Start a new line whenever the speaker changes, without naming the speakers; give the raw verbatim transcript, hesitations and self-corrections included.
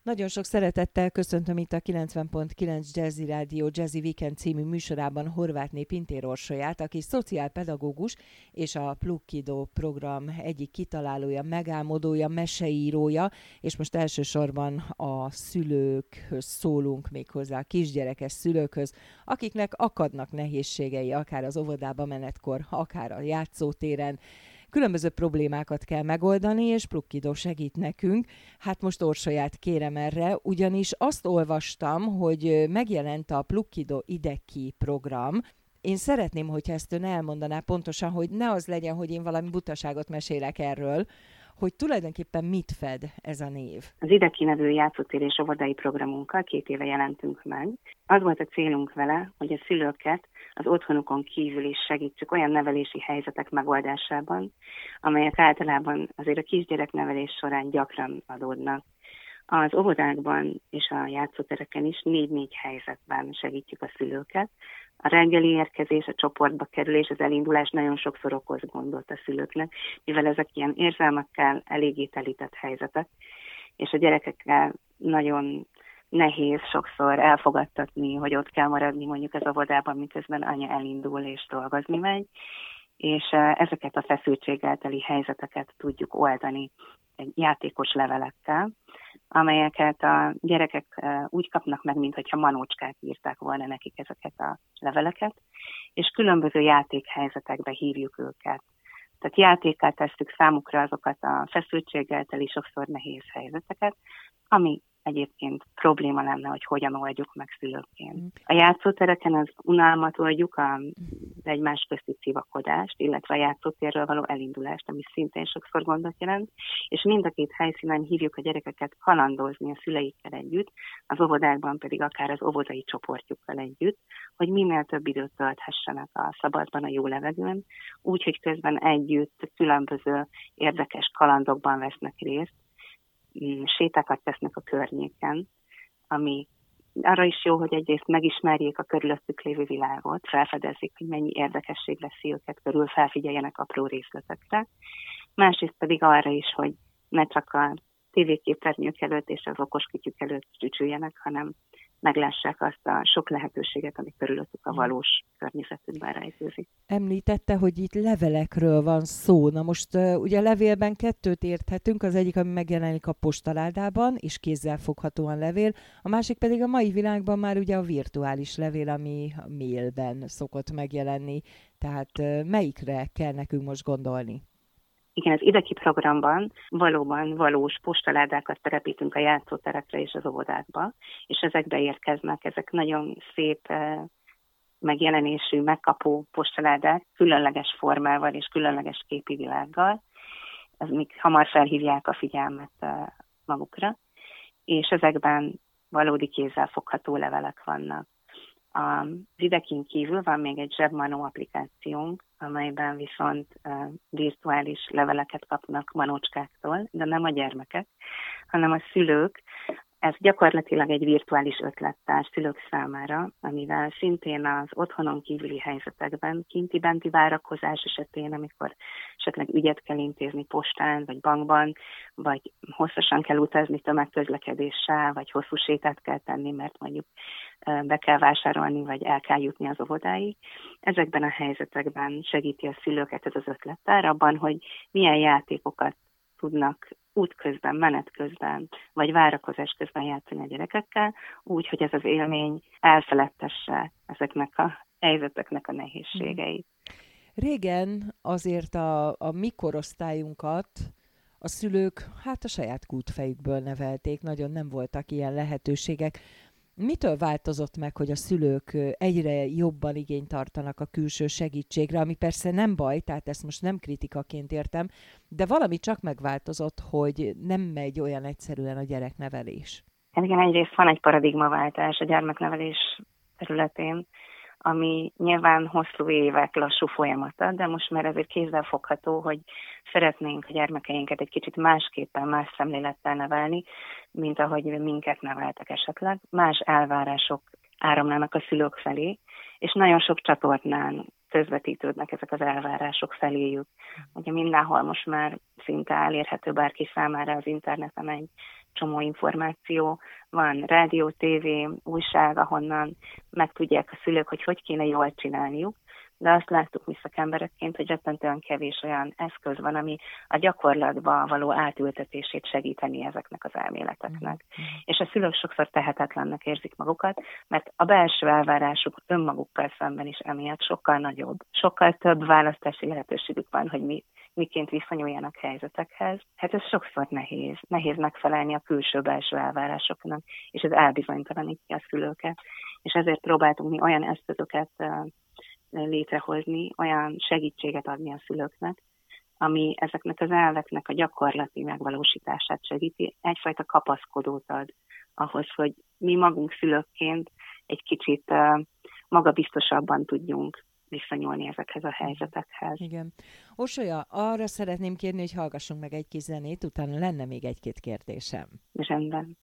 Nagyon sok szeretettel köszöntöm itt a kilencven pont kilenc Jazzy Rádió Jazzy Weekend című műsorában Horvátné Pintér Orsolyát, aki szociálpedagógus és a Plukkidó program egyik kitalálója, megálmodója, meseírója, és most elsősorban a szülőkhöz szólunk, méghozzá a kisgyerekes szülőkhöz, akiknek akadnak nehézségei, akár az óvodába menetkor, akár a játszótéren. Különböző problémákat kell megoldani, és Plukkidó segít nekünk. Hát most Orsolyát kérem erre, ugyanis azt olvastam, hogy megjelent a Plukkidó Ide-ki program. Én szeretném, hogyha ezt ön elmondaná pontosan, hogy ne az legyen, hogy én valami butaságot mesélek erről, hogy tulajdonképpen mit fed ez a név.
Az Ide-ki nevű játszótér és óvodai programunkkal két éve jelentünk meg. Az volt a célunk vele, hogy a szülőket az otthonukon kívül is segítsük olyan nevelési helyzetek megoldásában, amelyek általában azért a kisgyereknevelés során gyakran adódnak. Az óvodákban és a játszótereken is négy-négy helyzetben segítjük a szülőket. A reggeli érkezés, a csoportba kerülés, az elindulás nagyon sokszor okoz gondot a szülőknek, mivel ezek ilyen érzelmekkel eléggé telített helyzetek, és a gyerekekkel nagyon nehéz sokszor elfogadtatni, hogy ott kell maradni mondjuk az óvodában, miközben anya elindul és dolgozni megy, és ezeket a feszültséggel teli helyzeteket tudjuk oldani egy játékos levelekkel, amelyeket a gyerekek úgy kapnak meg, mintha manócskák írták volna nekik ezeket a leveleket, és különböző játékhelyzetekbe hívjuk őket. Tehát játékkal tesszük számukra azokat a feszültséggel teli sokszor nehéz helyzeteket, ami egyébként probléma lenne, hogy hogyan oldjuk meg szülőként. A játszótereken az unalmat oldjuk, az egymás közti civakodást, illetve a játszótérről való elindulást, ami szintén sokszor gondot jelent, és mind a két helyszínen hívjuk a gyerekeket kalandozni a szüleikkel együtt, az óvodákban pedig akár az óvodai csoportjukkal együtt, hogy minél több időt tölthessenek a szabadban, a jó levegőn, úgy, hogy közben együtt különböző érdekes kalandokban vesznek részt, sétákat tesznek a környéken, ami arra is jó, hogy egyrészt megismerjék a körülöttük lévő világot, felfedezzék, hogy mennyi érdekesség veszi őket körül, felfigyeljenek apró részletekre. Másrészt pedig arra is, hogy ne csak a tévéképernyők előtt és az okoskütyük előtt csücsüljenek, hanem meglássák azt a sok lehetőséget, ami körülöttük a valós környezetükben rejtőzik.
Említette, hogy itt levelekről van szó. Na most uh, ugye levélben kettőt érthetünk, az egyik, ami megjelenik a postaládában, és kézzel foghatóan levél, a másik pedig a mai világban már ugye a virtuális levél, ami a mailben szokott megjelenni. Tehát uh, melyikre kell nekünk most gondolni?
Igen, az Ide-ki programban valóban valós postaládákat telepítünk a játszóterekre és az óvodákba, és ezekbe érkeznek, ezek nagyon szép megjelenésű, megkapó postaládák, különleges formával és különleges képi világgal, amik hamar felhívják a figyelmet magukra, és ezekben valódi kézzel fogható levelek vannak. Az Ide-kin kívül van még egy zsebmanó applikációnk, amelyben viszont uh, virtuális leveleket kapnak manócskáktól, de nem a gyermekek, hanem a szülők. Ez gyakorlatilag egy virtuális ötlettár szülők számára, amivel szintén az otthonon kívüli helyzetekben, kinti-benti várakozás esetén, amikor esetleg ügyet kell intézni postán, vagy bankban, vagy hosszasan kell utazni tömegközlekedéssel, vagy hosszú sétát kell tenni, mert mondjuk be kell vásárolni, vagy el kell jutni az óvodáig. Ezekben a helyzetekben segíti a szülőket ez az ötlettár abban, hogy milyen játékokat tudnak útközben, menet közben, vagy várakozás közben játszani a gyerekekkel, úgy, hogy ez az élmény elfeledtesse ezeknek a helyzeteknek a nehézségeit.
Régen azért a, a mi korosztályunkat a szülők hát a saját kútfejükből nevelték, nagyon nem voltak ilyen lehetőségek. Mitől változott meg, hogy a szülők egyre jobban igényt tartanak a külső segítségre, ami persze nem baj, tehát ezt most nem kritikaként értem, de valami csak megváltozott, hogy nem megy olyan egyszerűen a gyereknevelés.
Igen, egyrészt van egy paradigmaváltás a gyermeknevelés területén, ami nyilván hosszú évek lassú folyamata, de most már ezért kézzel fogható, hogy szeretnénk a gyermekeinket egy kicsit másképpen, más szemlélettel nevelni, mint ahogy minket neveltek esetleg. Más elvárások áramlanak a szülők felé, és nagyon sok csatornán közvetítődnek ezek az elvárások feléjük. Ugye mindenhol most már szinte elérhető bárki számára az interneten egy csomó információ, van rádió, tévé, újság, ahonnan megtudják a szülők, hogy hogy kéne jól csinálniuk, de azt láttuk mi szakemberekként, hogy rettentően kevés olyan eszköz van, ami a gyakorlatba való átültetését segíteni ezeknek az elméleteknek. Mm. És a szülők sokszor tehetetlennek érzik magukat, mert a belső elvárásuk önmagukkal szemben is emiatt sokkal nagyobb. Sokkal több választási lehetőségük van, hogy mi, miként viszonyuljanak helyzetekhez. Hát ez sokszor nehéz. Nehéz megfelelni a külső-belső elvárásoknak, és ez elbizonytalanítja a szülőket. És ezért próbáltunk mi olyan eszközöket létrehozni, olyan segítséget adni a szülőknek, ami ezeknek az elveknek a gyakorlati megvalósítását segíti, egyfajta kapaszkodót ad ahhoz, hogy mi magunk szülőkként egy kicsit uh, magabiztosabban tudjunk viszonyulni ezekhez a helyzetekhez.
Igen. Orsolya, arra szeretném kérni, hogy hallgassunk meg egy kis zenét, utána lenne még egy-két kérdésem.
Rendben.